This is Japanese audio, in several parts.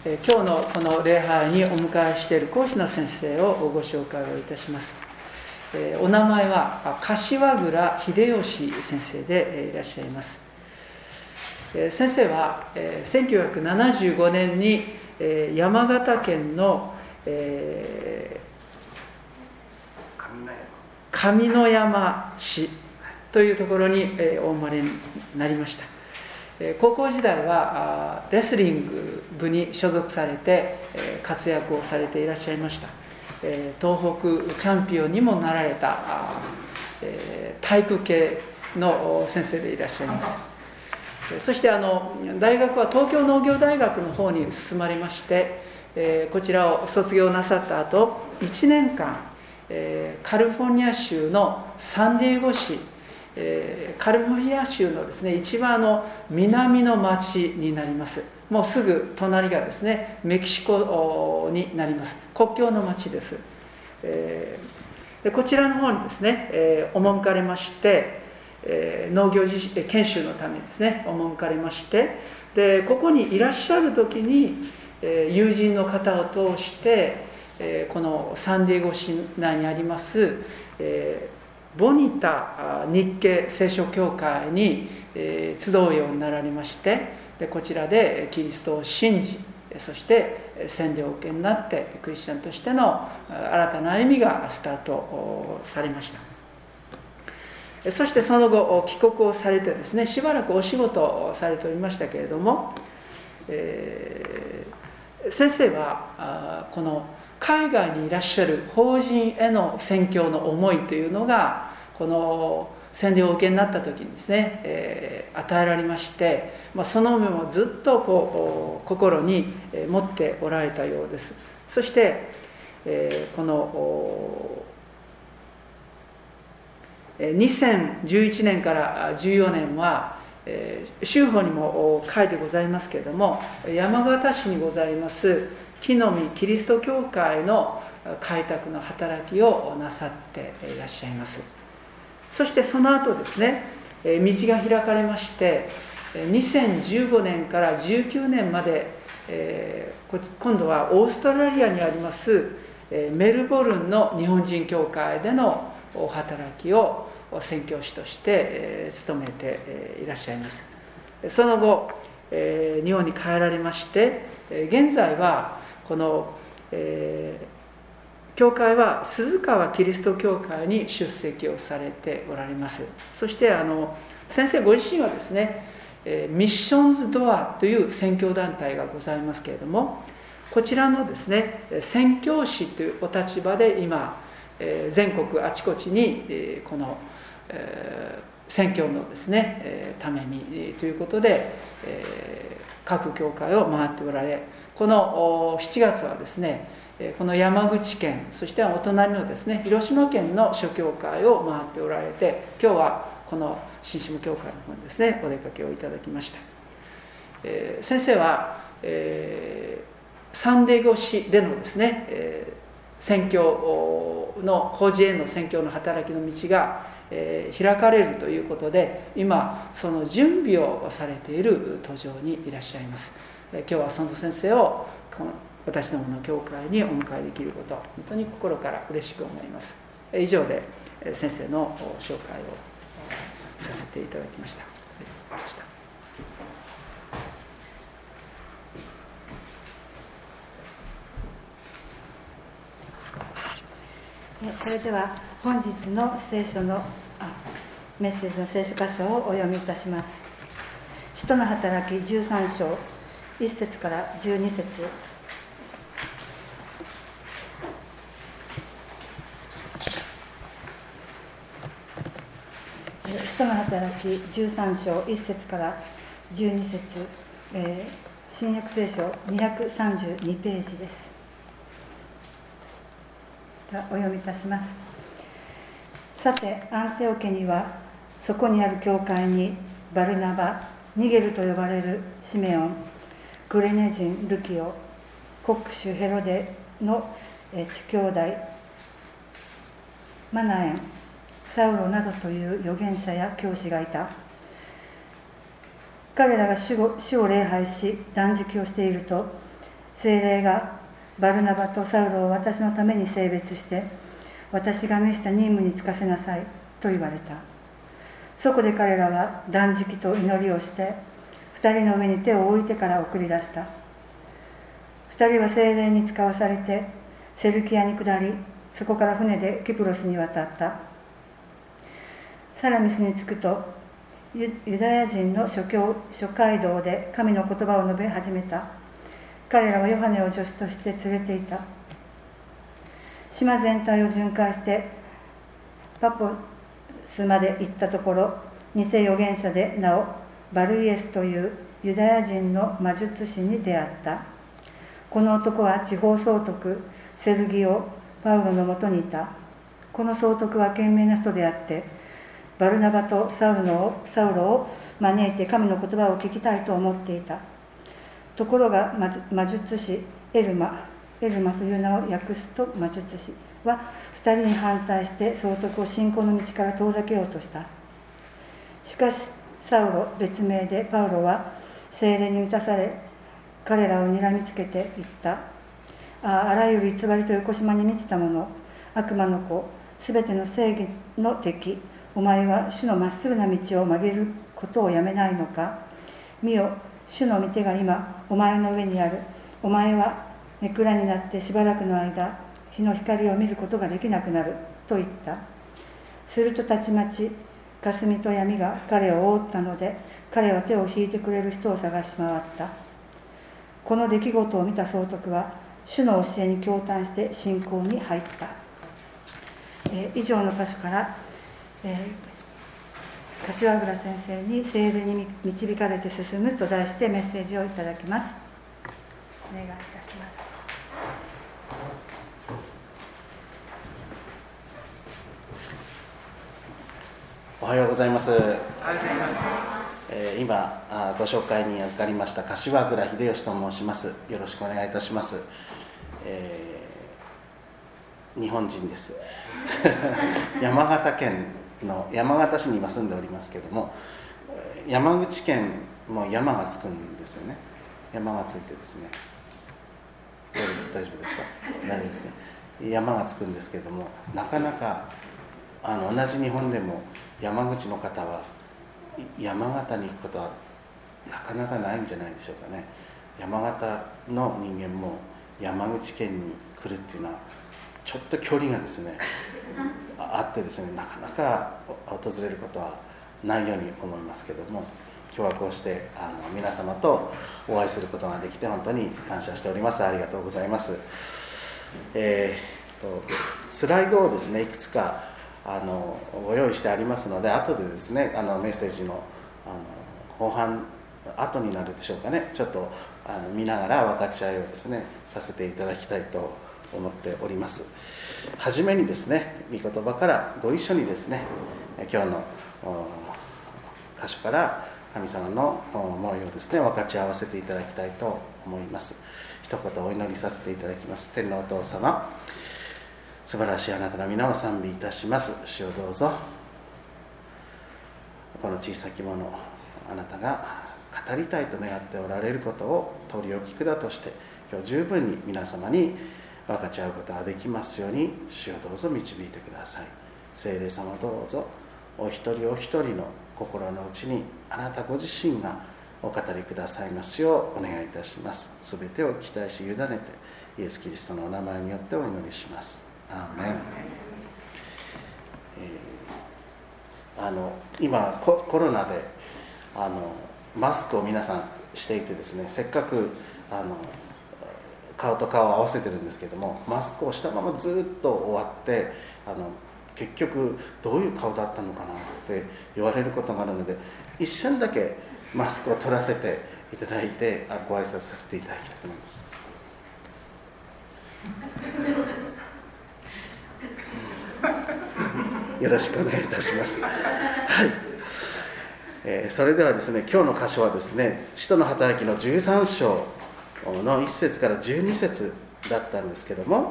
今日のこの礼拝にお迎えしている講師の先生をご紹介をいたします。お名前は柏倉秀吉先生でいらっしゃいます。先生は1975年に山形県の上山市というところにお生まれになりました。高校時代はレスリング部に所属されて活躍をされていらっしゃいました。東北チャンピオンにもなられた体育系の先生でいらっしゃいます。そして大学は東京農業大学の方に進まれまして、こちらを卒業なさった後1年間カリフォルニア州のサンディエゴ市、カリフォルニア州のですね一番南の町になります。もうすぐ隣がですねメキシコになります。国境の町です。でこちらの方にですね、赴かれまして、農業研修のためですね赴かれまして、でここにいらっしゃる時に友人の方を通してこのサンディエゴ市内にありますボニタ日系聖書教会に集うようになられまして、でこちらでキリストを信じ、そして洗礼を受けになってクリスチャンとしての新たな歩みがスタートされました。そしてその後帰国をされてですねしばらくお仕事をされておりましたけれども、先生はこの海外にいらっしゃる法人への宣教の思いというのがこの洗礼をお受けになった時にですね、与えられまして、その面をずっと心に持っておられたようです。そして、この2011年から14年は州法にも書いてございますけれども、山形市にございます木の実キリスト教会の開拓の働きをなさっていらっしゃいます。そしてその後ですね、道が開かれまして2015年から19年まで今度はオーストラリアにありますメルボルンの日本人教会での働きを宣教師として務めていらっしゃいます。その後日本に帰られまして現在はこの教会は鈴川キリスト教会に出席をされておられます。そして先生ご自身はですねミッションズドアという宣教団体がございますけれども、こちらのですね宣教師というお立場で今全国あちこちにこの宣教のですねためにということで各教会を回っておられ、この7月はですねこの山口県、そしてお隣のですね広島県の諸教会を回っておられて、今日はこの新下教会の方にですねお出かけをいただきました。先生は、サンディエゴ市でのですね、宣教の法人への宣教の働きの道が、開かれるということで今その準備をされている途上にいらっしゃいます。今日はその先生を私どもの教会にお迎えできること本当に心から嬉しく思います。以上で先生の紹介をさせていただきました。 それでは本日の聖書のメッセージの聖書箇所をお読みいたします。使徒の働き13章1節から12節。使徒の働き13章1節から12節、新約聖書232ページです。お読みいたします。さてアンテオ家にはそこにある教会にバルナバ、ニゲルと呼ばれるシメオン、クレネ人ルキオ、国主ヘロデの地兄弟マナエン、サウロなどという預言者や教師がいた。彼らが主を礼拝し断食をしていると、 聖霊がバルナバとサウロを私のために性別して、私が召した任務に就かせなさいと言われた。そこで彼らは断食と祈りをして、2人の上に手を置いてから送り出した。2人は聖霊に使わされてセルキアに下り、そこから船でキプロスに渡った。サラミスに着くと、ユダヤ人の諸街道で神の言葉を述べ始めた。彼らはヨハネを助手として連れていた。島全体を巡回してパポスまで行ったところ、偽預言者で名をバルイエスというユダヤ人の魔術師に出会った。この男は地方総督セルギオ・パウロのもとにいた。この総督は賢明な人であって、バルナバとサウロを招いて神の言葉を聞きたいと思っていた。ところが魔術師エルマという名を訳すと魔術師は2人に反対して総督を信仰の道から遠ざけようとした。しかしサウロ、別名でパウロは聖霊に満たされ、彼らを睨みつけて言った。あらゆる偽りと横島に満ちたもの、悪魔の子、すべての正義の敵、お前は主のまっすぐな道を曲げることをやめないのか。見よ、主の御手が今お前の上にある。お前はネクラになってしばらくの間、日の光を見ることができなくなると言った。するとたちまち霞と闇が彼を覆ったので、彼は手を引いてくれる人を探し回った。この出来事を見た総督は主の教えに驚嘆して信仰に入った。以上の箇所から、柏倉先生に聖霊に導かれて進むと題してメッセージをいただきます。お願いいたします。 おはようございます。 おはようございます。 今ご紹介に預かりました柏倉秀吉と申します。よろしくお願いいたします。日本人です山形県の山形市に今住んでおりますけども、山口県も山がつくんですよね。山がついてですね、大丈夫ですか？大丈夫ですね。山がつくんですけども、なかなか同じ日本でも山口の方は山形に行くことはなかなかないんじゃないでしょうかね。山形の人間も山口県に来るっていうのはちょっと距離がですねあってですね、なかなか訪れることはないように思いますけども、今日はこうして皆様とお会いすることができて本当に感謝しております。ありがとうございます。スライドをですねいくつかご用意してありますので、後でですねメッセージの後半後になるでしょうかね、ちょっと見ながら分かち合いをですねさせていただきたいと思っております。はじめにですね御言葉からご一緒にですね今日の箇所から神様の思いをですね分かち合わせていただきたいと思います。一言お祈りさせていただきます。天のお父様、素晴らしいあなたの皆を賛美いたします。主をどうぞこの小さきものあなたが語りたいと願っておられることを通りお聞くだとして、今日十分に皆様に分かち合うことができますように主をどうぞ導いてください。聖霊様どうぞお一人お一人の心の内にあなたご自身がお語りくださいますようお願いいたします。すべてを期待し委ねてイエス・キリストのお名前によってお祈りします。アーメン。今コロナでマスクを皆さんしていてですね、せっかく顔と顔を合わせてるんですけども、マスクをしたままずっと終わって結局どういう顔だったのかなって言われることがあるので、一瞬だけマスクを取らせていただいてご挨拶させていただきたいと思います。よろしくお願いいたします。はい、それではですね、今日の箇所はですね、使徒の働きの13章の1節から12節だったんですけども、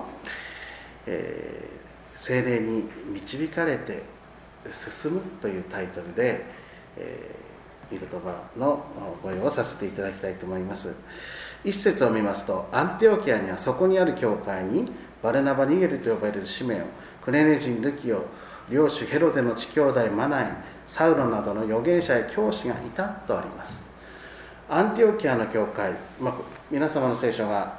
聖霊に導かれて進むというタイトルで、御言葉のご用をさせていただきたいと思います。 一節を見ますと、アンテオキアにはそこにある教会にバルナバ・ニゲルと呼ばれるシメオン、クレネ人ルキオ、領主ヘロデの地兄弟マナイン、サウロなどの預言者や教師がいたとあります。アンティオキアの教会、皆様の聖書が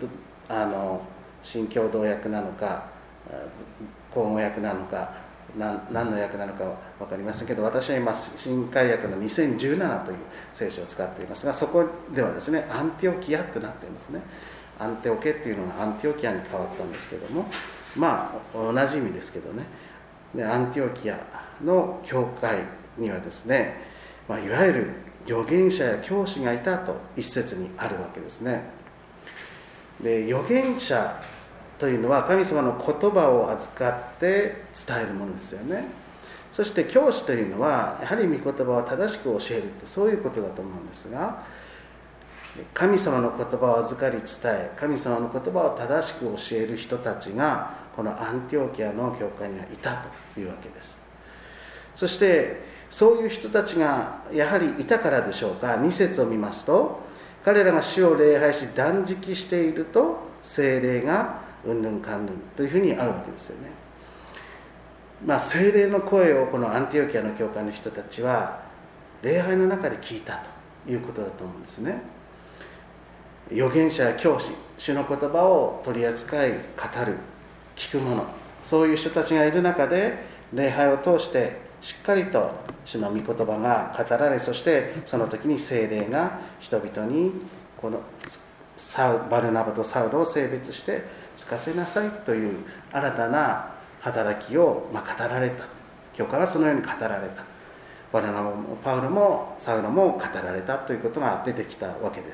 新共同訳なのか口語訳なのか何の訳なのか分かりませんけど、私は今新海訳の2017という聖書を使っていますが、そこではですね、アンティオキアってなっていますね。アンテオケっていうのがアンティオキアに変わったんですけども、同じ意味ですけどね。でアンティオキアの教会にはですね、いわゆる預言者や教師がいたと一節にあるわけですね。で預言者というのは神様の言葉を預かって伝えるものですよね。そして教師というのはやはり御言葉を正しく教えると、そういうことだと思うんですが、神様の言葉を預かり伝え、神様の言葉を正しく教える人たちがこのアンティオキアの教会にはいたというわけです。そしてそういう人たちがやはりいたからでしょうか、2節を見ますと、彼らが主を礼拝し断食していると聖霊がうんぬんかんぬんというふうにあるわけですよね。聖霊の声をこのアンティオキアの教会の人たちは礼拝の中で聞いたということだと思うんですね。預言者や教師、主の言葉を取り扱い語る、聞く者、そういう人たちがいる中で礼拝を通してしっかりと主の御言葉が語られ、そしてその時に聖霊が人々にこのバルナバとサウロを性別してつかせなさいという新たな働きを語られた。教会はそのように語られた。バルナバもパウロもサウロも語られたということが出てきたわけです。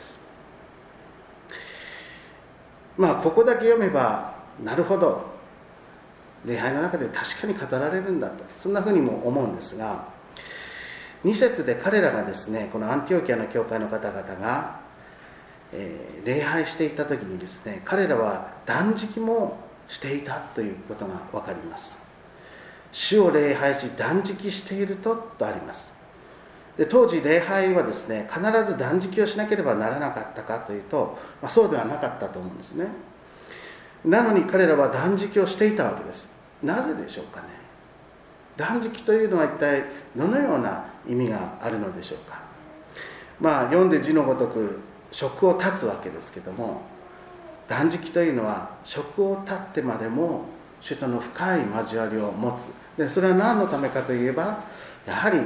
ここだけ読めばなるほど、礼拝の中で確かに語られるんだと、そんなふうにも思うんですが、2節で彼らがですね、このアンティオキアの教会の方々が、礼拝していた時にですね、彼らは断食もしていたということが分かります。主を礼拝し断食しているとあります。で当時礼拝はですね、必ず断食をしなければならなかったかというと、そうではなかったと思うんですね。なのに彼らは断食をしていたわけです。なぜでしょうかね。断食というのは一体どのような意味があるのでしょうか。読んで字のごとく食を断つわけですけども、断食というのは食を断ってまでも主との深い交わりを持つ。でそれは何のためかといえば、やはり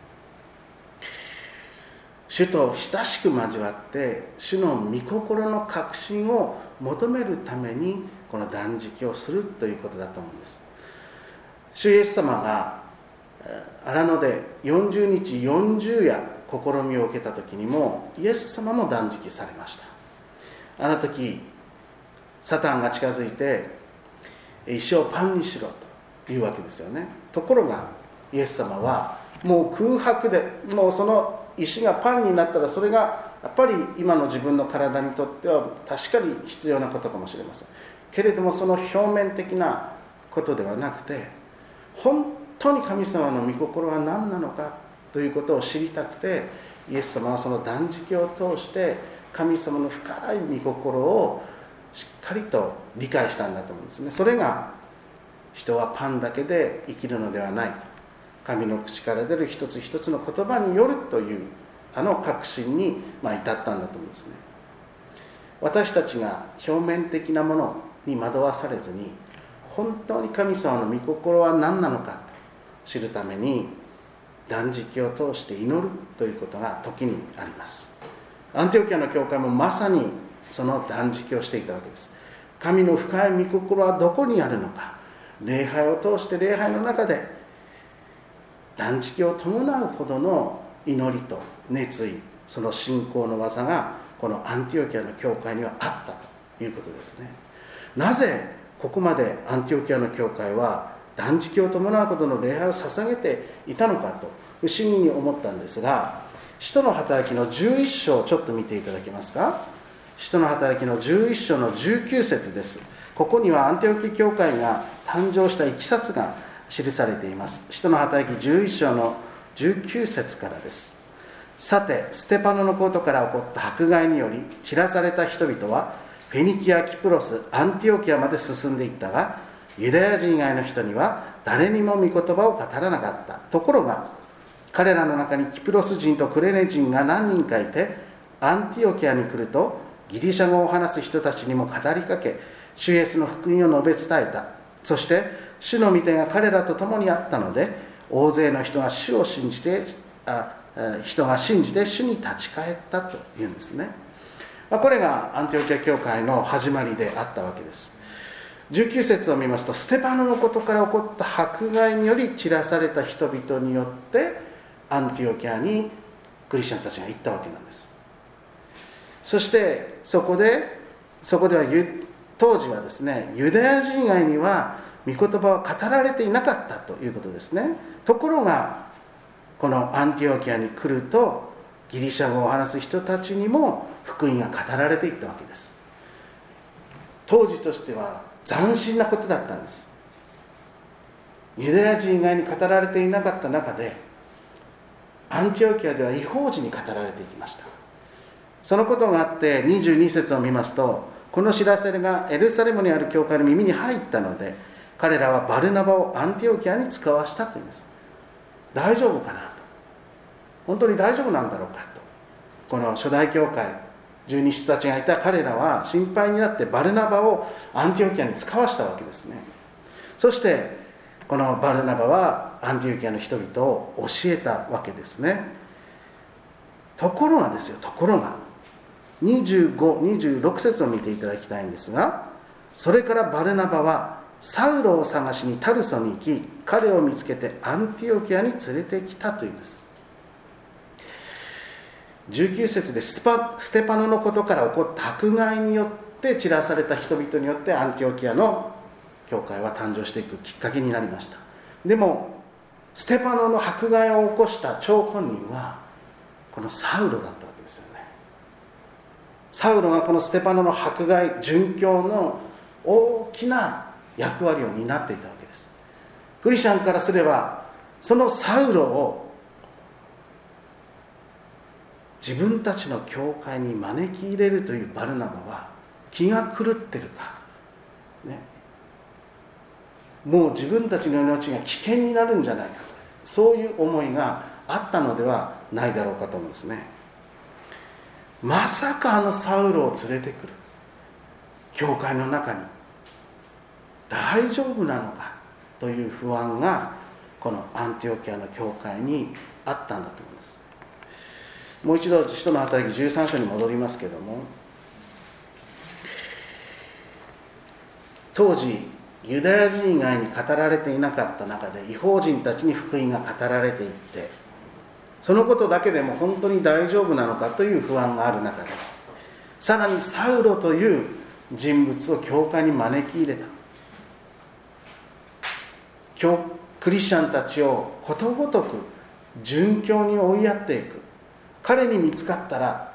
主と親しく交わって主の御心の確信を求めるためにこの断食をするということだと思うんです。主イエス様が荒野で40日40夜試みを受けた時にもイエス様も断食されました。あの時サタンが近づいて石をパンにしろというわけですよね。ところがイエス様はもう空白で、もうその石がパンになったらそれがやっぱり今の自分の体にとっては確かに必要なことかもしれませんけれども、その表面的なことではなくて、本当に神様の御心は何なのかということを知りたくて、イエス様はその断食を通して神様の深い御心をしっかりと理解したんだと思うんですね。それが人はパンだけで生きるのではない、神の口から出る一つ一つの言葉によるという確信に至ったんだと思うんですね。私たちが表面的なものに惑わされずに、本当に神様の御心は何なのかと知るために断食を通して祈るということが時にあります。アンティオキアの教会もまさにその断食をしていたわけです。神の深い御心はどこにあるのか、礼拝を通して礼拝の中で断食を伴うほどの祈りと熱意、その信仰の技がこのアンティオキアの教会にはあったということですね。なぜここまでアンティオキアの教会は断食を伴うほどの礼拝を捧げていたのかと不思議に思ったんですが、使徒の働きの11章をちょっと見ていただけますか。使徒の働きの11章の19節です。ここにはアンティオキ教会が誕生したいきさつが記されています。使徒の働き11章の19節からです。 さてステパノのことから起こった迫害により散らされた人々はフェニキア、キプロス、アンティオキアまで進んでいったが、ユダヤ人以外の人には誰にも御言葉を語らなかった。ところが彼らの中にキプロス人とクレネ人が何人かいて、アンティオキアに来るとギリシャ語を話す人たちにも語りかけ、主イエスの福音を述べ伝えた。そして主の御手が彼らと共にあったので、大勢の人が信じて主に立ち返ったというんですね。これがアンティオキア教会の始まりであったわけです。19節を見ますと、ステパノのことから起こった迫害により散らされた人々によってアンティオキアにクリスチャンたちが行ったわけなんです。そしてそこでは当時はですね、ユダヤ人以外には御言葉は語られていなかったということですね。ところがこのアンティオキアに来ると、ギリシャ語を話す人たちにも福音が語られていったわけです。当時としては斬新なことだったんです。ユダヤ人以外に語られていなかった中で、アンティオキアでは異邦人に語られていきました。そのことがあって22節を見ますと、この知らせがエルサレムにある教会の耳に入ったので、彼らはバルナバをアンティオキアに使わしたというんです。大丈夫かなと、本当に大丈夫なんだろうかと、この初代教会12人たちがいた彼らは心配になってバルナバをアンティオキアに使わしたわけですね。そしてこのバルナバはアンティオキアの人々を教えたわけですね。ところが25、26節を見ていただきたいんですが、それからバルナバはサウロを探しにタルソに行き、彼を見つけてアンティオキアに連れてきたというんです。19節でステパノのことから起こった迫害によって散らされた人々によってアンティオキアの教会は誕生していくきっかけになりました。でもステパノの迫害を起こした張本人はこのサウロだったわけですよね。サウロがこのステパノの迫害、殉教の大きな役割を担っていたわけです。クリスチャンからすれば、そのサウロを自分たちの教会に招き入れるというバルナバは気が狂ってるか、ね、もう自分たちの命が危険になるんじゃないかと、そういう思いがあったのではないだろうかと思うんですね。まさかあのサウロを連れてくる教会の中に大丈夫なのかという不安がこのアンティオキアの教会にあったんだと思います。もう一度使徒の働き13章に戻りますけれども、当時ユダヤ人以外に語られていなかった中で異邦人たちに福音が語られていって、そのことだけでも本当に大丈夫なのかという不安がある中で、さらにサウロという人物を教会に招き入れた。クリスチャンたちをことごとく殉教に追いやっていく。彼に見つかったら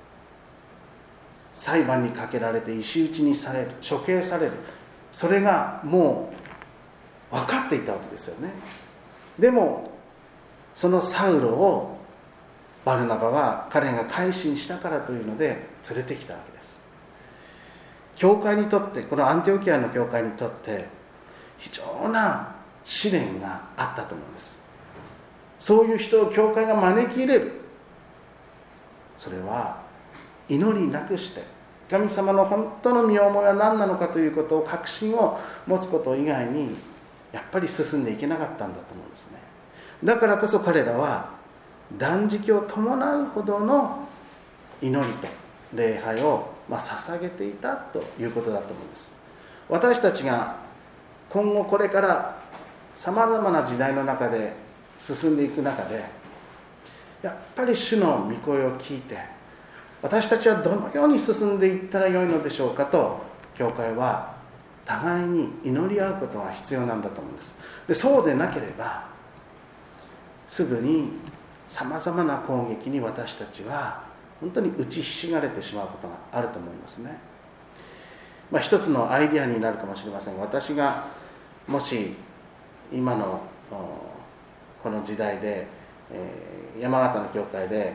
裁判にかけられて石打ちにされる、処刑される、それがもう分かっていたわけですよね。でもそのサウロをバルナバは彼が改心したからというので連れてきたわけです。教会にとって、このアンティオキアの教会にとって非常な試練があったと思います。そういう人を教会が招き入れる、それは祈りなくして神様の本当の身思いは何なのかということを確信を持つこと以外にやっぱり進んでいけなかったんだと思うんですね。だからこそ彼らは断食を伴うほどの祈りと礼拝を捧げていたということだと思うんです。私たちが今後これからさまざまな時代の中で進んでいく中で、やっぱり主の御声を聞いて、私たちはどのように進んでいったらよいのでしょうかと、教会は互いに祈り合うことが必要なんだと思うんです。で、そうでなければすぐにさまざまな攻撃に私たちは本当に打ちひしがれてしまうことがあると思いますね。一つのアイデアになるかもしれませんが、私がもし今のこの時代で、山形の教会で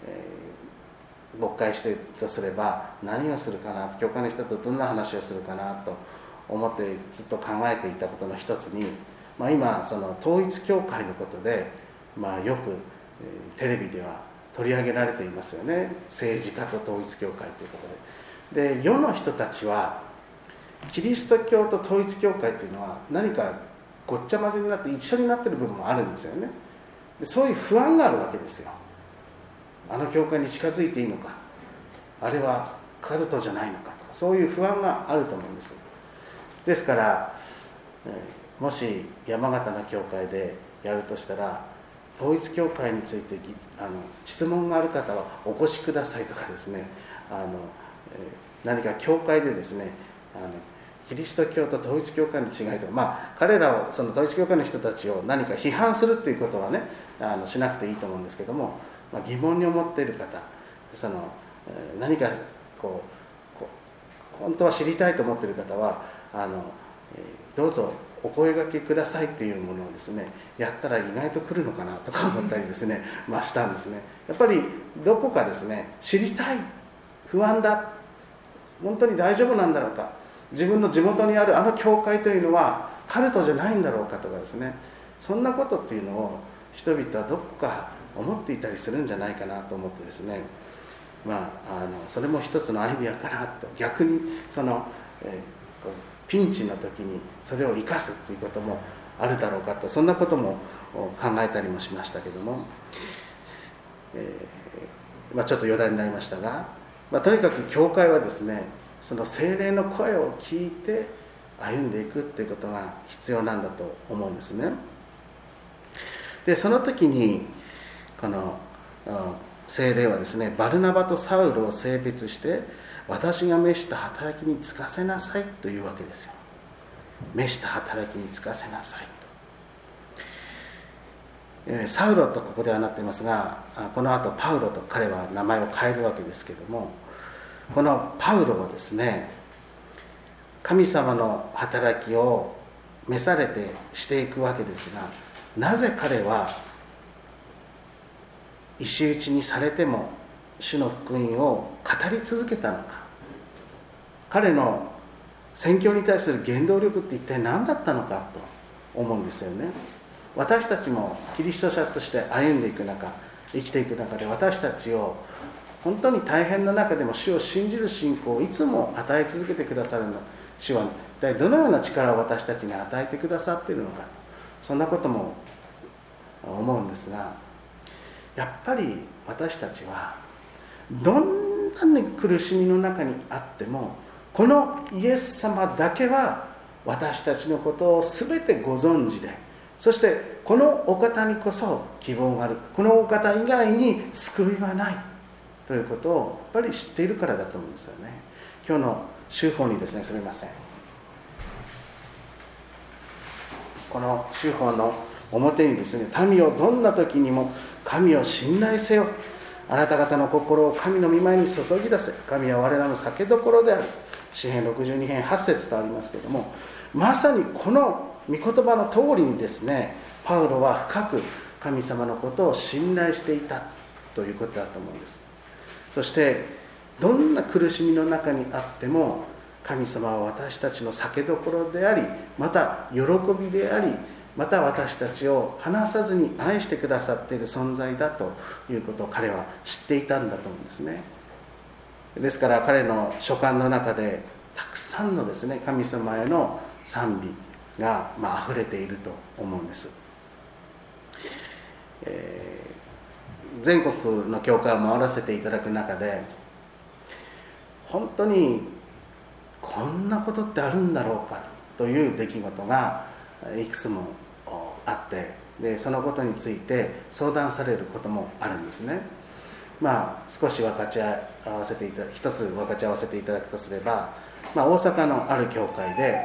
牧会しているとすれば何をするかな、教会の人とどんな話をするかなと思ってずっと考えていたことの一つに、今その統一教会のことで、よく、テレビでは取り上げられていますよね。政治家と統一教会ということで。で、世の人たちはキリスト教と統一教会というのは何かごっちゃ混ぜになって一緒になっている部分もあるんですよね。で、そういう不安があるわけですよ。あの教会に近づいていいのか、あれはカルトじゃないのかとか、そういう不安があると思うんです。ですから、もし山形の教会でやるとしたら、統一教会について質問がある方はお越しくださいとかですね、何か教会でですね、キリスト教と統一教会の違いとか、彼らを、その統一教会の人たちを何か批判するっていうことはね、しなくていいと思うんですけども、疑問に思っている方、何か本当は知りたいと思っている方はどうぞお声掛けくださいっていうものをですね、やったら意外と来るのかなとか思ったりですね、したんですね。やっぱりどこかですね、知りたい、不安だ、本当に大丈夫なんだろうか、自分の地元にあるあの教会というのはカルトじゃないんだろうかとかですね、そんなことっていうのを人々はどこか思っていたりするんじゃないかなと思ってですね、それも一つのアイデアかなと、逆にピンチの時にそれを生かすということもあるだろうかと、そんなことも考えたりもしましたけども、ちょっと余談になりましたが、とにかく教会はですね、その聖霊の声を聞いて歩んでいくということが必要なんだと思うんですね。で、その時にこの聖霊はですね、バルナバとサウルを性別して私が召した働きに就かせなさいというわけですよ。召した働きに就かせなさいと、サウロとここではなっていますが、この後パウロと彼は名前を変えるわけですけども、このパウロはですね、神様の働きを召されてしていくわけですが、なぜ彼は石打ちにされても主の福音を語り続けたのか、彼の宣教に対する原動力って一体何だったのかと思うんですよね。私たちもキリスト者として歩んでいく中、生きていく中で、私たちを本当に大変な中でも主を信じる信仰をいつも与え続けてくださるの、主は一体どのような力を私たちに与えてくださっているのか、そんなことも思うんですが、やっぱり私たちはどんなに苦しみの中にあっても、このイエス様だけは私たちのことを全てご存知で、そしてこのお方にこそ希望がある、このお方以外に救いはないということをやっぱり知っているからだと思うんですよね。今日の週報にですね、すみません、この週報の表にですね、民をどんな時にも神を信頼せよ、あなた方の心を神の御前に注ぎ出せ、神は我らの酒どころである、詩編62編8節とありますけれども、まさにこの御言葉の通りにですね、パウロは深く神様のことを信頼していたということだと思うんです。そしてどんな苦しみの中にあっても、神様は私たちの酒どころであり、また喜びであり、また私たちを離さずに愛してくださっている存在だということを彼は知っていたんだと思うんですね。ですから彼の書簡の中でたくさんのですね、神様への賛美が溢れていると思うんです。全国の教会を回らせていただく中で、本当にこんなことってあるんだろうかという出来事がいくつもあって、でそのことについて相談されることもあるんですね。少し分かち合わせていただく、一つ分かち合わせていただくとすれば、大阪のある教会で、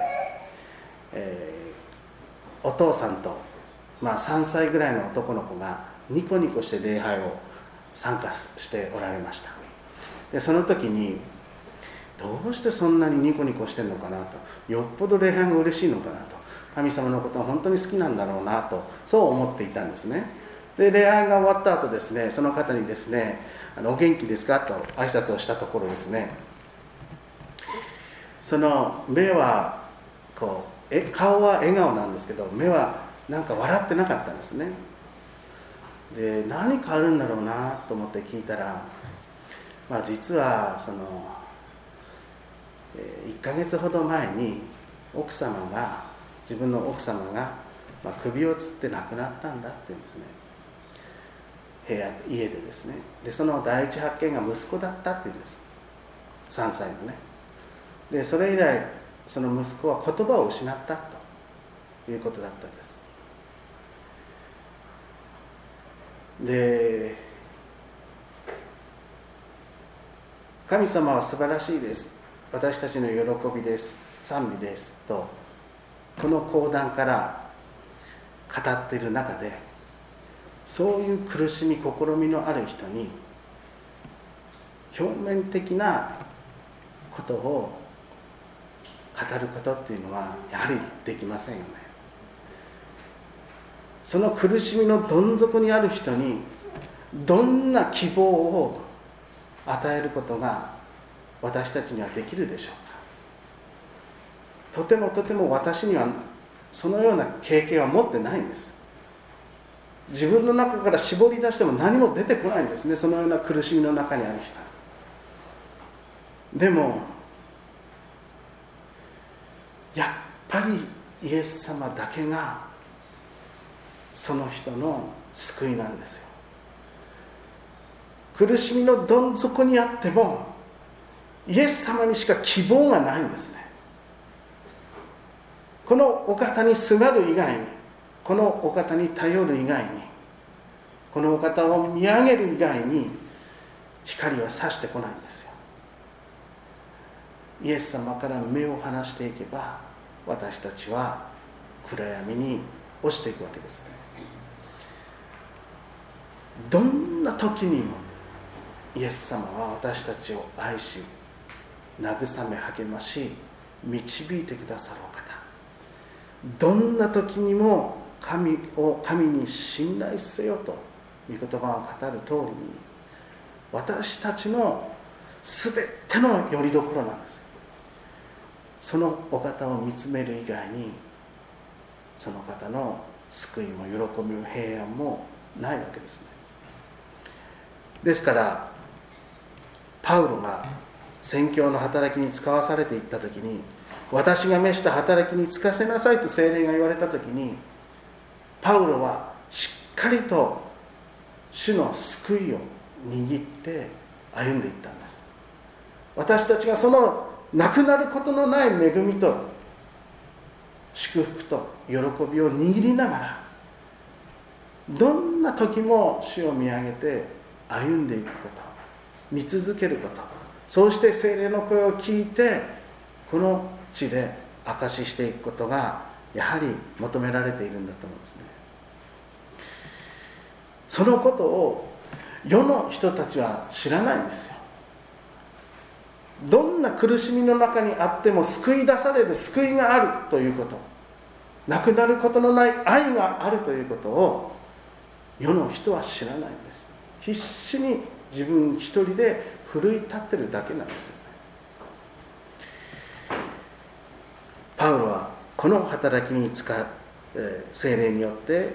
お父さんと、3歳ぐらいの男の子がニコニコして礼拝を参加しておられました。でその時に、どうしてそんなにニコニコしてるのかなと、よっぽど礼拝が嬉しいのかなと、神様のことは本当に好きなんだろうなと、そう思っていたんですね。 で礼拝が終わった後ですね、その方にですね、お元気ですかと挨拶をしたところですね、その目はこう顔は笑顔なんですけど、目はなんか笑ってなかったんですね。で何かあるんだろうなと思って聞いたら、実はその1ヶ月ほど前に自分の奥様が首をつって亡くなったんだって言うんですね。家でですね。でその第一発見が息子だったって言うんです。3歳のね。でそれ以来その息子は言葉を失ったということだったんです。で神様は素晴らしいです、私たちの喜びです、賛美ですとこの講談から語っている中で、そういう苦しみ試みのある人に表面的なことを語ることっていうのはやはりできませんよね。その苦しみのどん底にある人にどんな希望を与えることが私たちにはできるでしょうか。とても私にはそのような経験は持ってないんです。自分の中から絞り出しても何も出てこないんですね、そのような苦しみの中にある人。でもやっぱりイエス様だけがその人の救いなんですよ。苦しみのどん底にあってもイエス様にしか希望がないんですね。このお方にすがる以外に、このお方に頼る以外に、このお方を見上げる以外に光は差してこないんですよ。イエス様から目を離していけば私たちは暗闇に落ちていくわけですね。どんな時にもイエス様は私たちを愛し、慰め励まし導いてくださるお方。どんな時にも神に信頼せよと御言葉が語る通りに、私たちの全ての拠り所なんですよ。そのお方を見つめる以外にその方の救いも喜びも平安もないわけですね。ですからパウロが宣教の働きに使わされていった時に、私が召した働きに就かせなさいと聖霊が言われた時に、パウロはしっかりと主の救いを握って歩んでいったんです。私たちがそのなくなることのない恵みと祝福と喜びを握りながら、どんな時も主を見上げて歩んでいくこと、見続けること、そうして聖霊の声を聞いてこの地で証ししていくことがやはり求められているんだと思うんですね。そのことを世の人たちは知らないんですよ。どんな苦しみの中にあっても救い出される救いがあるということ、なくなることのない愛があるということを世の人は知らないんです。必死に自分一人で奮い立ってるだけなんですよね。パウロはこの働きに聖霊によって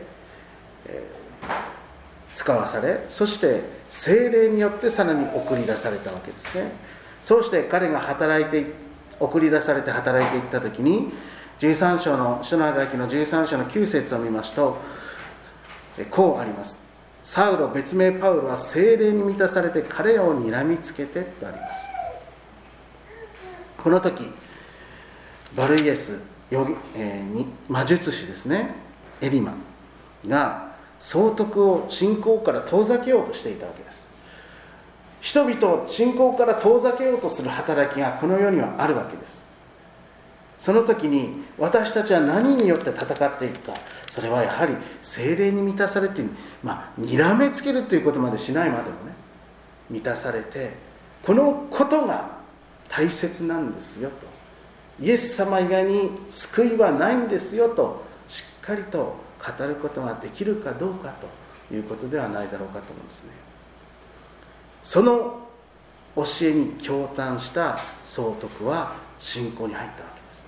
使わされ、そして聖霊によってさらに送り出されたわけですね。そうして彼が送り出されて働いていった時に、13章の使徒の働きの13章の9節を見ますとこうあります。サウロ別名パウロは聖霊に満たされて彼を睨みつけてとあります。この時バルイエス魔術師ですね、エリマが総督を信仰から遠ざけようとしていたわけです。人々を信仰から遠ざけようとする働きがこの世にはあるわけです。その時に私たちは何によって戦っていくか、それはやはり聖霊に満たされて、睨めつけるということまでしないまでもね、満たされて、このことが大切なんですよと、イエス様以外に救いはないんですよとしっかりと語ることができるかどうかと、 いうことではないだろうかと思うんですね。その教えに驚嘆した総督は信仰に入ったわけですね。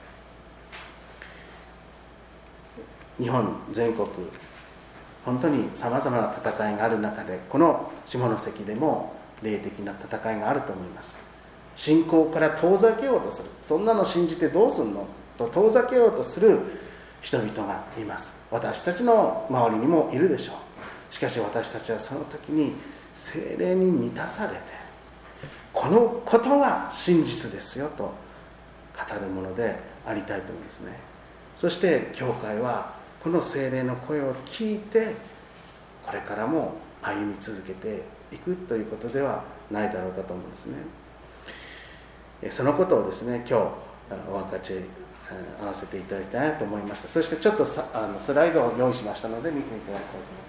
日本全国本当にさまざまな戦いがある中で、この下関でも霊的な戦いがあると思います。信仰から遠ざけようとする、そんなの信じてどうすんのと遠ざけようとする人々がいます。私たちの周りにもいるでしょう。しかし私たちはその時に聖霊に満たされて、このことが真実ですよと語るものでありたいと思いますね。そして教会はこの聖霊の声を聞いて、これからも歩み続けていくということではないだろうかと思うんですね。そのことをですね、今日お分かち合わせていただきたいなと思いました。そしてちょっとスライドを用意しましたので見ていただきたいと思います。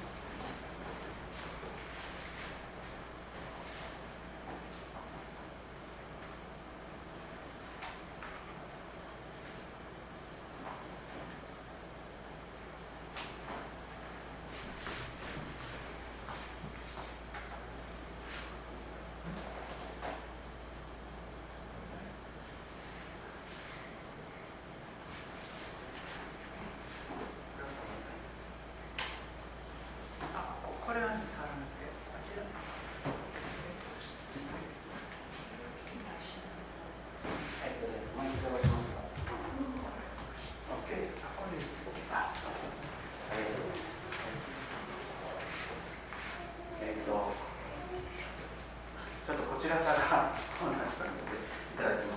こちらからお話しさせていただきます。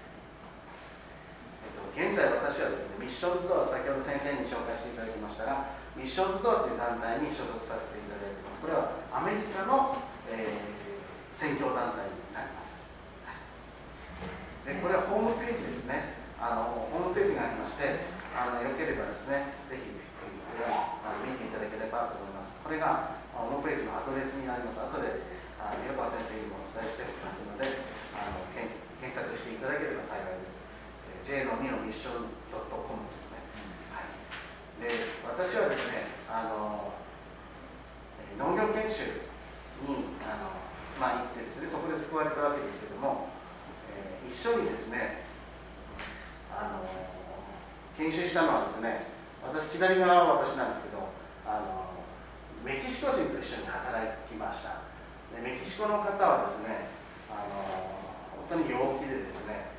現在私はですね、ミッションズドア、先ほど先生に紹介していただきましたが、ミッションズドアという団体に所属させていただいています。これはアメリカの、宣教団体になります。でこれはホームページですね。ホームページがありまして、よければですね、ぜひこれを見ていただければと思います。これがホームページのアドレスになります。後で宮川先生にもお伝えしておきますので、検索していただければ幸いです。J の2のミッション .com ですね。はい、で私はですね、農業研修に行ってですね、そこで救われたわけですけども、一緒にですね、研修したのはですね、左側は私なんですけど、メキシコ人と一緒に働きました。でメキシコの方はですね、本当に陽気でですね、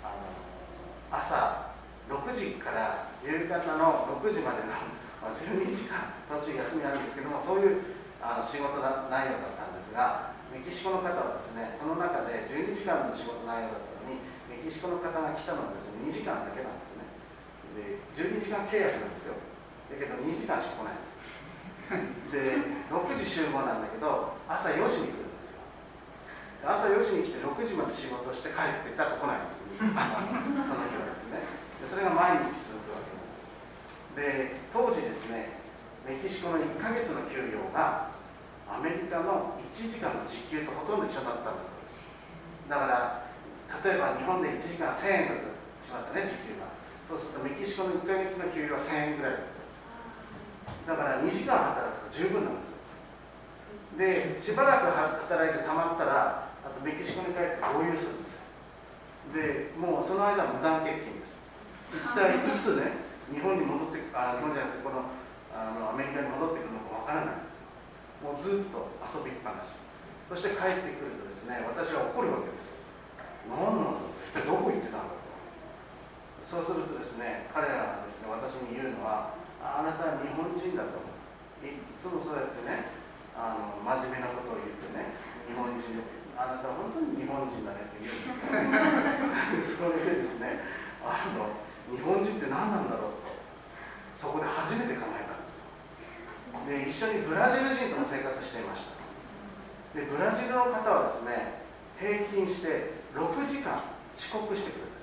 朝6時から夕方の6時までの12時間、途中休みあるんですけども、そういう仕事内容だったんですが、メキシコの方はですね、その中で12時間の仕事内容だったのに、メキシコの方が来たのはですね、2時間だけなんですね。で12時間契約なんですよ。だけど2時間しか来ないんです。で6時集合なんだけど、朝4時に来るんですよ。朝4時に来て6時まで仕事をして帰っていったと来ないんですよ。その日はですね。でそれが毎日続くわけなんです。で当時ですね、メキシコの1ヶ月の給料がアメリカの1時間の時給とほとんど一緒だったんだそうです。だから例えば日本で1時間1000円だとしますよね、時給が。そうするとメキシコの1ヶ月の給料は1000円ぐらいだったんですよ。だから2時間働くと十分なんですよ。でしばらく働いてたまったら、あとメキシコに帰って合流するんですよ。でもうその間無断欠勤です。一体いつね、日本に戻って日本じゃなくてアメリカに戻ってくるのかわからないんですよ。もうずっと遊びっぱなし。そして帰ってくるとですね、私は怒るわけですよ。何なんだろう、一体どこ行ってたんだと。そうするとですね、彼らがですね、私に言うのは、あなたは日本人だと。いつもそうやってね、真面目なことを言ってね、日本人で、あなたは本当に日本人だねって言うんですよ。それでですね、日本人って何なんだろうと、そこで初めて考えたんですよ。で、一緒にブラジル人とも生活していました。で、ブラジルの方はですね、平均して6時間遅刻してくるんです。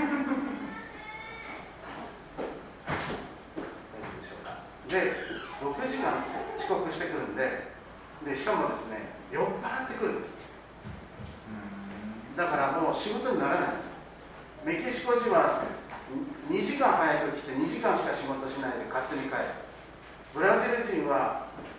で、6時間遅刻してくるんで、しかもですね、酔っ払ってくるんです。だからもう仕事にならないんですよ。メキシコ人は2時間早く来て2時間しか仕事しないで勝手に帰る。ブラジル人は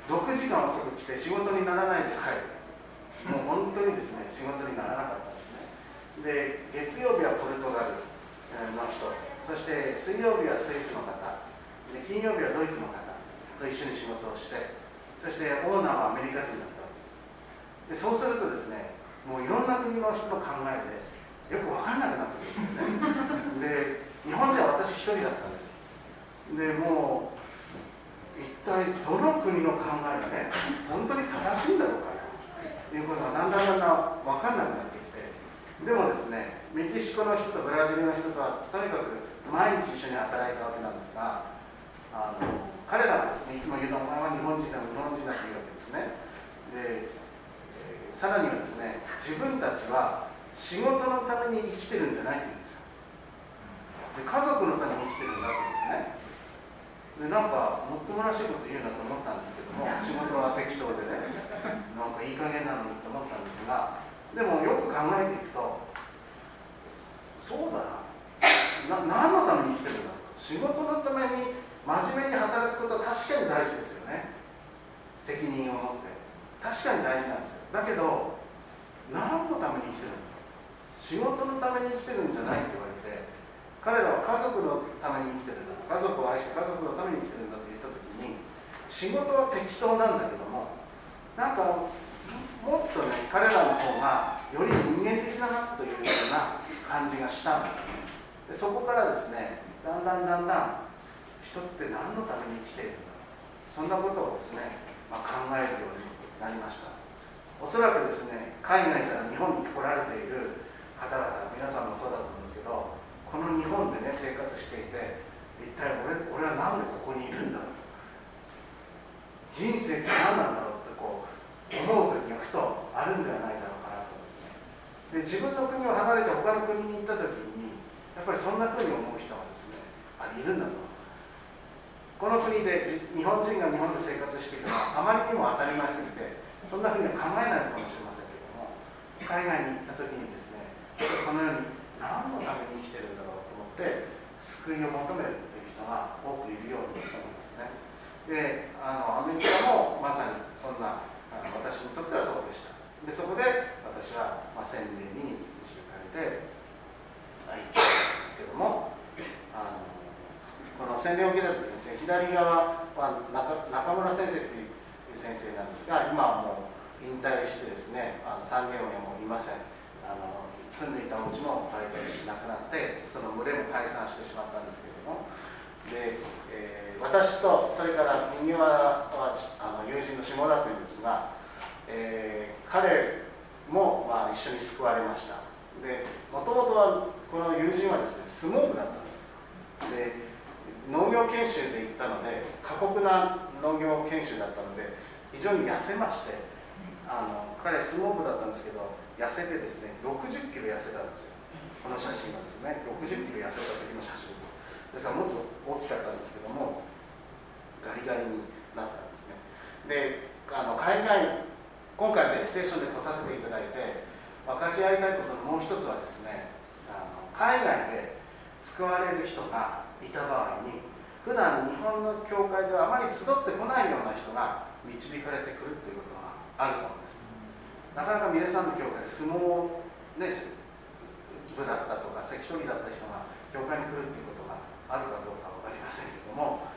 6時間遅く来て仕事にならないで帰る。もう本当にですね、仕事にならなかったんですね。で、月曜日はポルトガルの人、そして水曜日はスイスの方、で金曜日はドイツの方と一緒に仕事をして、そしてオーナーはアメリカ人だったわけです。で、そうするとですね、もういろんな国の人の考えでよく分かんなくなってくるんですね。で、日本人は私一人だったんです。で、もう一体どの国の考えがね、本当に正しいんだろうかということがだんだん分かんなくなってきて、でもですね、メキシコの人とブラジルの人とはとにかく毎日一緒に働いたわけなんですが、彼らはですね、いつも言うのお前は日本人だ、日本人だというわけですね。で、さらにはですね、自分たちは仕事のために生きてるんじゃないって言うんですよ。で、家族のために生きてるんだってですね。で、なんかもっともらしいこと言うなと思ったんですけども、仕事は適当でね、なんかいい加減なのにと思ったんですが、でもよく考えていくと、そうだな、何のために生きてるんだろう。仕事のために真面目に働くことは確かに大事ですよね。責任を持って確かに大事なんですよ。だけど何のために生きてるのか、仕事のために生きてるんじゃないって言われて、彼らは家族のために生きてるんだ、家族を愛して家族のために生きてるんだって言った時に、仕事は適当なんだけども、なんかもっとね、彼らの方がより人間的だなというような感じがしたんですね。で、そこからですね、だんだん人って何のために生きているんだ、そんなことをですね、考えるようになりました。おそらくですね、海外から日本に来られている方々、皆さんもそうだと思うんですけど、この日本でね、生活していて、一体俺はなんでここにいるんだろう、人生って何なんだろうってこう思う時がふとあるんではないだろうかなとですね。で、自分の国を離れて他の国に行った時に、やっぱりそんなふうに思う人がですね、いるんだと思います。この国で日本人が日本で生活しているのはあまりにも当たり前すぎて、そんなふうには考えないのかもしれませんけれども、海外に行った時にですね、そのように何のために生きてるんだろうと思って救いを求めるという人が多くいるように思うんですね。で、アメリカもまさにそんな私にとってはそうでした。で、そこで私は洗礼に導かれて行ったんですけども、この洗礼を受けた時にですね、左側は中村先生という先生なんですが、今はもう引退してですね、三軒親もいません。住んでいたお家も売却してなくなって、その群れも解散してしまったんですけれども、で、私とそれから右側は友人の下田というんですが、彼も一緒に救われました。で、もともとはこの友人はですね、相撲部だったんです。で、農業研修で行ったので、過酷な農業研修だったので非常に痩せまして、彼相撲部だったんですけど、痩せてですね、60キロ痩せたんですよ。この写真はですね、60キロ痩せた時の写真です。ですからもっと大きかったんですけども、ガリガリになったんですね。で、海外、今回デプテーションで来させていただいて分かち合いたいことのもう一つはですね、海外で救われる人がいた場合に、普段日本の教会ではあまり集ってこないような人が導かれてくるということがあると思うんです。なかなか皆さんの教会で相撲、ね、部だったとか関取だった人が教会に来るということがあるかどうか分かりませんけども、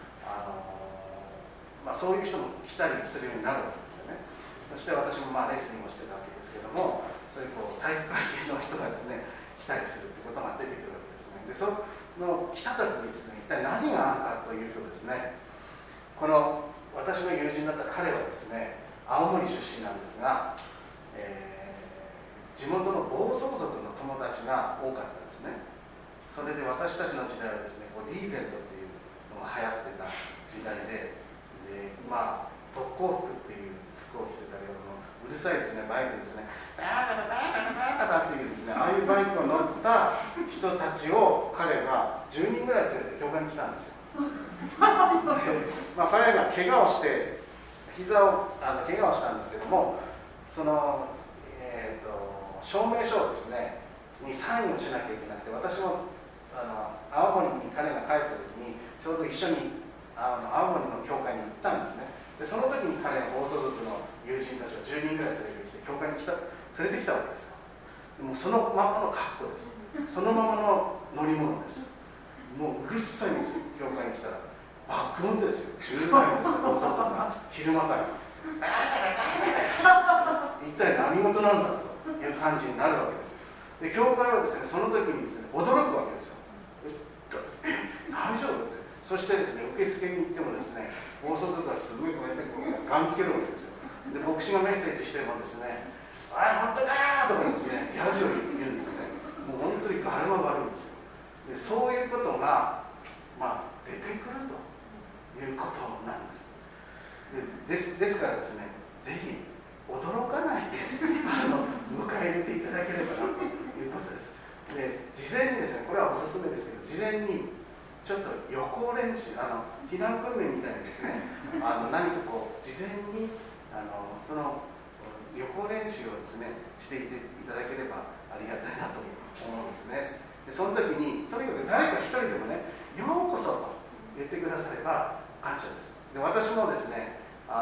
そういう人も来たりするようになるわけですよね。そして私もレスリングをしてたわけですけども、そういう体育会系の人がですね、来たりするということが出てくるわけですね。で、その来た時にですね、一体何があるかというとですね、この私の友人だった彼はですね、青森出身なんですが、地元の暴走族の友達が多かったんですね。それで私たちの時代はですね、リーゼントっていうのが流行ってた時代で、特攻服っていう服を着てたり、うるさいですね、バイクですね、バーカタバーカタバーカタっていうですね、ああいうバイクを乗った人たちを彼が10人ぐらい連れて教会に来たんですよ。彼が怪我をして膝を怪我をしたんですけども、その、証明書をですねにサインをしなきゃいけなくて、私も青森に彼が帰った時にちょうど一緒に青森の教会に行ったんですね。で、その時に彼 10人ぐらい連れてきて教会に連れてきたわけですよ。もうそのままの格好です。そのままの乗り物です。もうぐっさいんですよ。教会に来たら爆音ですよ。10倍ですよ。暴走族が昼間から一体何事なんだという感じになるわけですよ。で教会はですね、その時にですね、驚くわけですよ。大丈夫って。そしてですね、受付に行ってもですね、暴走族がすごいこうやってガンつけるわけですよ。で牧師がメッセージしてもですね、ああ本当だーとかですね、ヤジを言うんですよね。もう本当にガラマ悪いんですよ。でそういうことが、出てくるということなんです。ですからですね、ぜひ驚かないで迎え入れていただければなということです。で事前にですね、これはおすすめですけど、事前にちょっと予行練習、避難訓練みたいにですね、何かこう事前にその予行練習をですねしていただければありがたいなと思うんですね。でその時にとにかく誰か一人でもね、ようこそと言ってくだされば感謝です。で私もですね、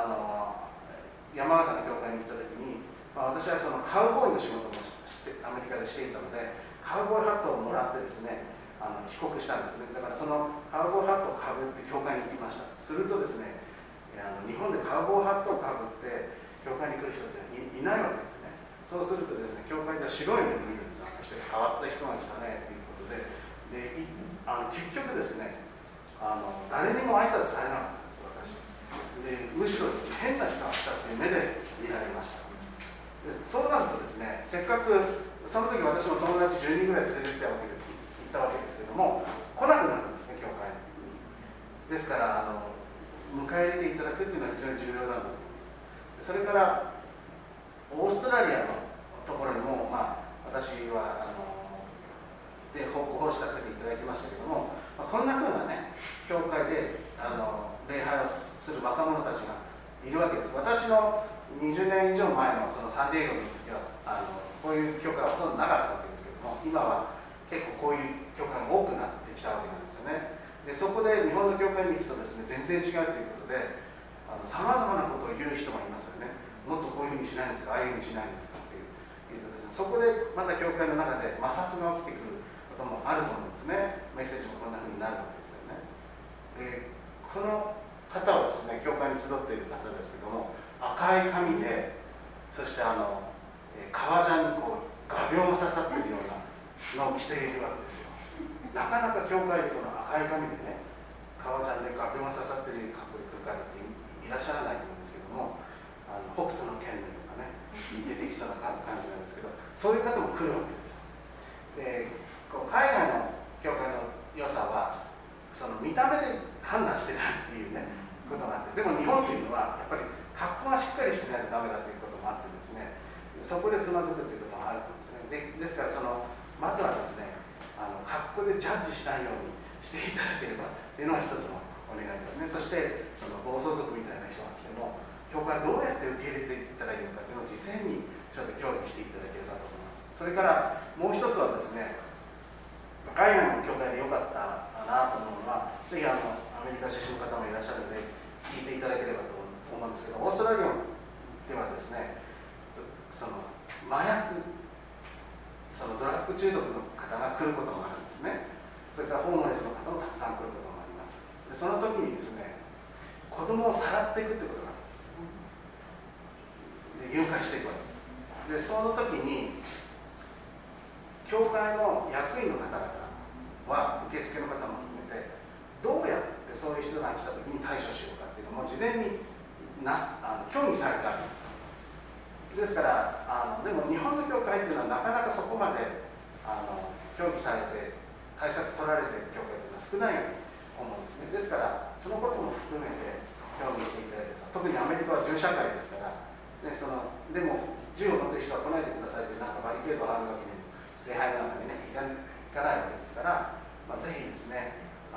山形の教会に来た時に、私はそのカウボーイの仕事もしてアメリカでしていたので、カウボーイハットをもらってですね、帰国したんですね。だからそのカウボーイハットをかぶって教会に行きました。するとですね、日本でカウボーイハットをかぶって教会に来る人っていないわけですね。そうするとですね、教会では白い目で見るんです。そして変わった人が来たねということで、結局ですね、誰にも挨拶されなかったんです、私。でむしろですね、変な人が来たという目で見られました。でそうなるとですね、せっかくその時私も友達10人ぐらい連れて行ったわけですけども、来なくなるんですね、教会に。ですから迎え入れていただくというのは非常に重要だと思います。それからオーストラリアのところにも、私はご奉仕させていただきましたけども、こんな風なね教会で礼拝をする若者たちがいるわけです。私の20年以上前のそのサンディエゴの時はこういう教会はほとんどなかったわけですけども、今は結構こういう教会が多くなってきたわけなんですよね。でそこで日本の教会に行くとですね、全然違うということでさまざまなことを言う人もいますよね。もっとこういうふうにしないんですか、ああいうふうにしないんですかっていうとですね、そこでまた教会の中で摩擦が起きてくることもあると思うんですね。メッセージもこんなふうになるわけですよね。でこの方はですね、教会に集っている方ですけども、赤い髪で、そして革ジャンにこう画鋲が刺さっているようなのを着ているわけですよ。なかなか教会でこの赤い髪でね、革ジャンで画鋲が刺さっている格好で来る方っていらっしゃらないと思うんですけども、北斗の拳のようなね出てきそうな感じなんですけど、そういう方も来るわけですよ。で海外の教会の良さはその見た目で判断してたっていうねことがあって、でも日本っていうのはやっぱり格好がしっかりしてないとダメだということもあってですね、そこでつまずくっていうこともあると思うんですね。ですからまずはですね、格好でジャッジしないようにしていただければっていうのが一つのお願いですね。そして暴走族みたいな人が来ても教会どうやって受け入れていったらいいのかというのを事前にちょっと協議していただければと思います。それからもう一つはですね、海外の教会でよかったなと思うのは、ぜひアメリカ出身の方もいらっしゃるので聞いていただければと思うんですけど、オーストラリアではですね、その麻薬、そのドラッグ中毒の方が来ることもあるんですね。それからホームレスの方もたくさん来ることもあります。でその時にですね、子供をさらっていくということがあるんです。で誘拐していくわけです。でその時に教会の役員の方々は、受付の方も含めてどうやってそういう人が来た時に対処しようかっていうのも事前に協議されてあるんです。ですからでも日本の教会っていうのはなかなかそこまで協議されて対策取られている教会っていうのは少ないように思うんですね。ですからそのことも含めて協議していただいて、特にアメリカは銃社会ですから、でも銃を持っている人は来ないでくださいってなんかバリケードがあるわけにも礼拝の中にねいかないわけですから、ぜひですね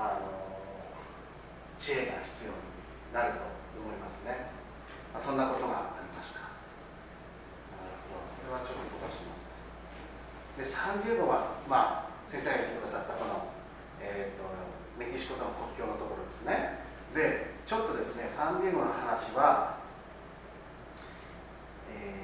知恵が必要になると思いますね。そんなことがありました。これはちょっと飛ばします。でサンディエゴは、先生が言ってくださったこの、メキシコとの国境のところですね。でちょっとですね、サンディエゴの話は、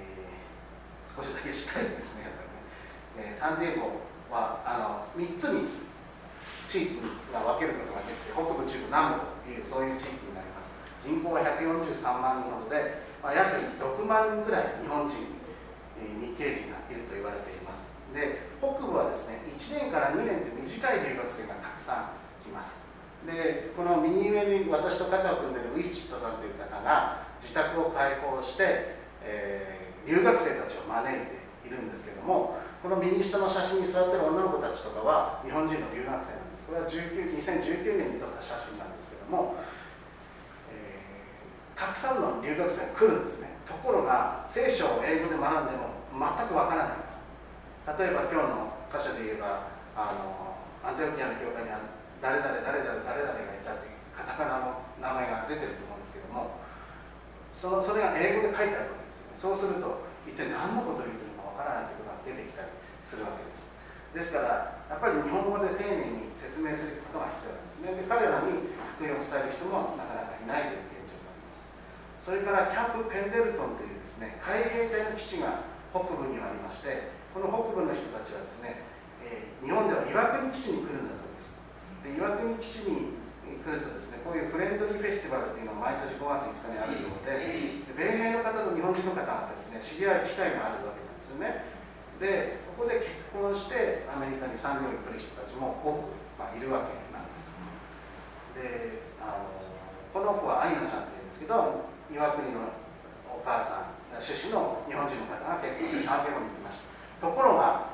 少しだけしたいですね、やっぱりね。サンディエゴは3つに地域が分けることができて、北部、中部、南部というそういう地域になります。人口は143万人ほどで、約6万人ぐらい日本人、日系人がいると言われています。で、北部はですね、1年から2年という短い留学生がたくさん来ます。で、この右上に私と肩を組んでいるウィチットさんという方が自宅を開放して、留学生たちを招いているんですけども、この右下の写真に座っている女の子たちとかは日本人の留学生なんです。これは2019年に撮った写真なんですけども、たくさんの留学生が来るんですね。ところが聖書を英語で学んでも全くわからない。例えば今日の箇所で言えばアンテオキアの教会に誰々がいたというカタカナの名前が出てると思うんですけども、それが英語で書いてあるわけですよね。そうすると一体何のことを言ってるのかわからないということが出てきたりするわけです。ですからやっぱり日本語で丁寧に説明することが必要なんですね。で、彼らに福音を伝える人もなかなかいないという現状があります。それからキャンプペンデルトンというですね、海兵隊の基地が北部にはありまして、この北部の人たちはですね、日本では岩国基地に来るんだそうです。で、岩国基地に来るとですね、こういうフレンドリーフェスティバルというのが毎年5月5日にあるので、米兵の方と日本人の方がですね、知り合う機会があるわけなんですよね。で、ここで結婚してアメリカにサンディエゴに来る人たちも多く、いるわけなんです。で、この子はアイナちゃんっていうんですけど、岩国のお母さん出身の日本人の方が結婚してサンディエゴに来ました。ところが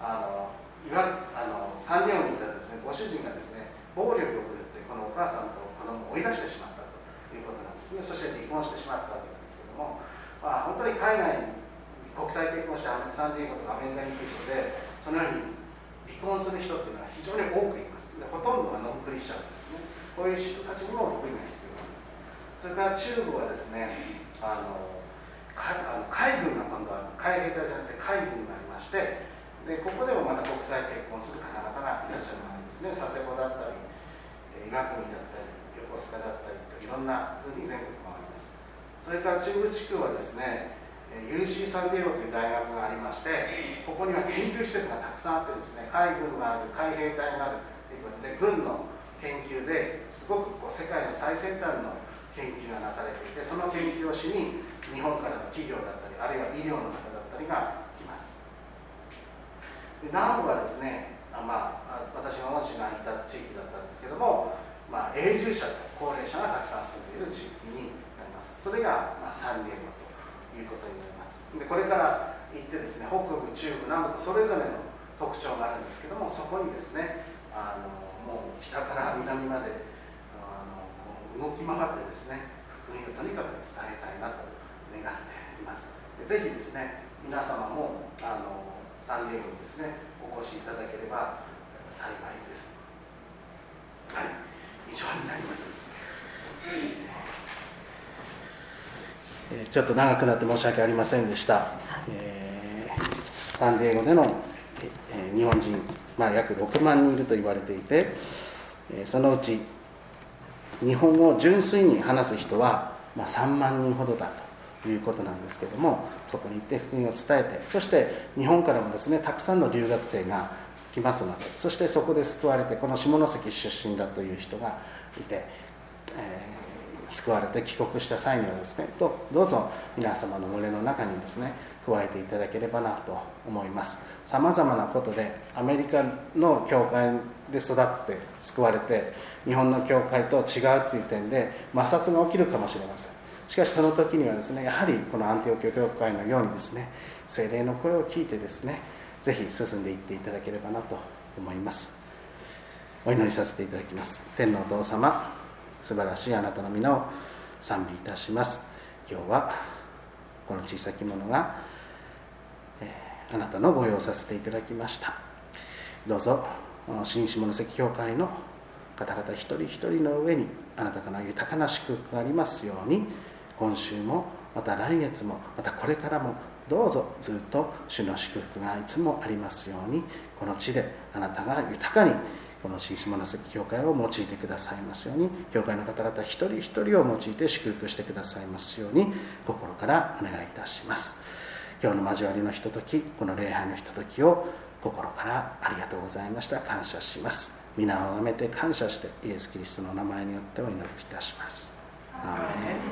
サンディエゴに来たらですね、ご主人がですね、暴力を振るってこのお母さんと子供を追い出してしまったということなんですね。そして離婚してしまったわけなんですけども、本当に海外に国際結婚してサンディエゴとかアメリカに行く人で、そのように離婚する人っていうのは非常に多くいます。で、ほとんどがノンクリスチャンですね。こういう人たちにも福音が必要なんです。それから中部はですね、海軍が今度は海兵隊じゃなくて海軍がありまして、でここでもまた国際結婚する方々がいらっしゃるわけですね。佐世保だったり、岩国だったり、横須賀だったりといろんな風に全国回ります。それから中部地区はですね、UC サンディエゴという大学がありまして、ここには研究施設がたくさんあってですね、海軍がある、海兵隊があるということで、軍の研究ですごく世界の最先端の研究がなされていて、その研究をしに日本からの企業だったり、あるいは医療の方だったりが来ます。で、南部はですね、私の恩師がいた地域だったんですけども、永住者と高齢者がたくさん住んでいる地域になります。それが、サンディエゴということになります。で、これから行ってですね、北部、中部、南部とそれぞれの特徴があるんですけども、そこにですね、もう北から南まで動き回ってですね、福音をとにかく伝えたいなと願っています。ぜひですね、皆様もサンディエゴにですね、お越しいただければ幸いです。はい、以上になります。ちょっと長くなって申し訳ありませんでした。サンディエゴでの、日本人、約6万人いると言われていて、そのうち日本語を純粋に話す人は、3万人ほどだということなんですけども、そこに行って福音を伝えて、そして日本からもですね、たくさんの留学生が来ますので、そしてそこで救われて、この下関出身だという人がいて、救われて帰国した際にはですね、どうぞ皆様の群れの中にですね、加えていただければなと思います。さまざまなことでアメリカの教会で育って救われて、日本の教会と違うという点で摩擦が起きるかもしれません。しかしその時にはですね、やはりこのアンテオキア教会のようにですね、聖霊の声を聞いてですね、ぜひ進んでいっていただければなと思います。お祈りさせていただきます。天のお父様、素晴らしいあなたの皆を賛美いたします。今日はこの小さきものが、あなたのご用させていただきました。どうぞ新下関教会の方々一人一人の上にあなたから豊かな祝福がありますように、今週もまた来月もまたこれからもどうぞずっと主の祝福がいつもありますように、この地であなたが豊かにこの新下関教会を用いてくださいますように、教会の方々一人一人を用いて祝福してくださいますように、心からお願いいたします。 今日の交わりのひととき、この礼拝のひとときを心からありがとうございました。感謝します。皆をあがめて感謝して、イエス・キリストの名前によってお祈りいたします。アーメン。